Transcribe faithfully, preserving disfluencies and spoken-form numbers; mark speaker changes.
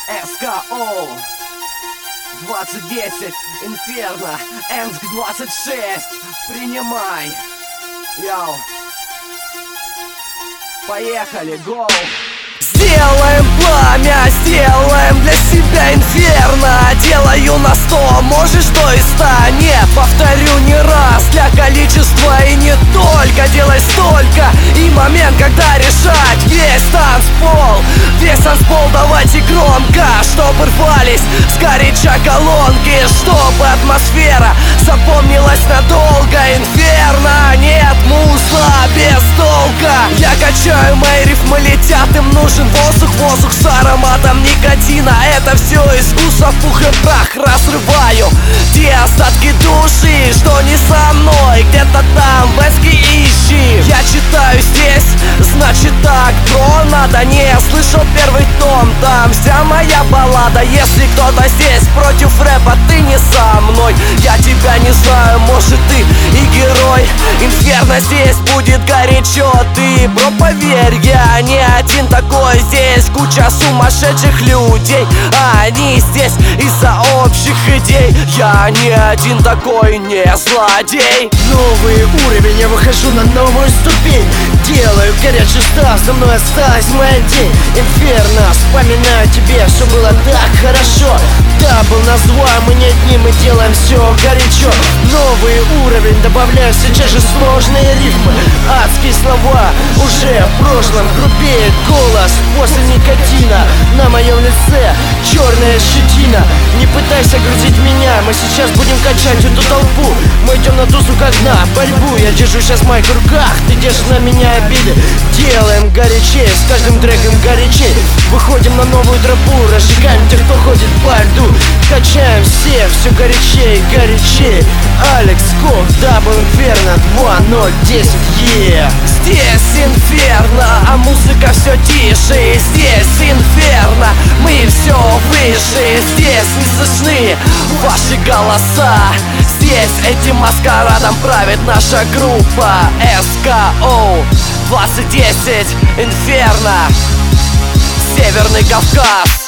Speaker 1: эс ка о двадцать десять, Инферно, Энск двадцать шесть, принимай. Йоу. Поехали, гоу.
Speaker 2: Сделаем пламя, сделаем для себя инферно. Делаю на сто, может что и ста. Нет, повторю не раз, для количества и не только. Делай столько, и момент, когда решать весь танцпол. Весь танцпол давайте громко, чтобы рвались сгоряча колонки, чтобы атмосфера запомнилась надолго. Инферно, нет мусла без толка. Я качаю, мои рифмы летят, им нужен воздух, воздух с ароматом никотина. Это все искусство, пух и прах разрываю те остатки души, что не со мной, где-то там в эске ищи. Я читаю здесь, значит так, бро, надо. Не слышал первый том, там вся моя баллада. Если кто-то здесь против рэпа, ты не со мной. Я тебя не знаю, может ты и герой. Инферно здесь будет горячо, ты, бро, поверь, я не один такой. Здесь куча сумасшедших людей, а они здесь из-за общих идей. Я не один такой, не злодей.
Speaker 3: Новый уровень, я выхожу на новую ступень. Делаю горячий став, за мной осталась моя день. Инферно, вспоминаю тебе, все было так хорошо. Да, был назван, мы не одни, мы делаем все горячо. Новый уровень, добавляю все те же сложные рифмы. Адские слова уже в прошлом, грубеет голос после никотина. На моем лице черная щетина. Не пытайся грузить меня, мы сейчас будем качать эту толпу. Мы идем на тусу как на борьбу. Я держу сейчас майк в руках, ты держишь на меня обиды. Делаем горячей, с каждым треком горячей. Выходим на новую тропу, разжигаем тех, кто ходит по льду. Качаем все, все горячей, горячей. Алекс Ков, дабл Инферно, два ноль десять, yeah.
Speaker 2: Здесь инферно, а музыка все тише. Здесь инферно, мы все выше. Здесь не слышны ваши голоса. Здесь этим маскарадом правит наша группа эс ка о двадцать десять, Инферно, Северный Кавказ.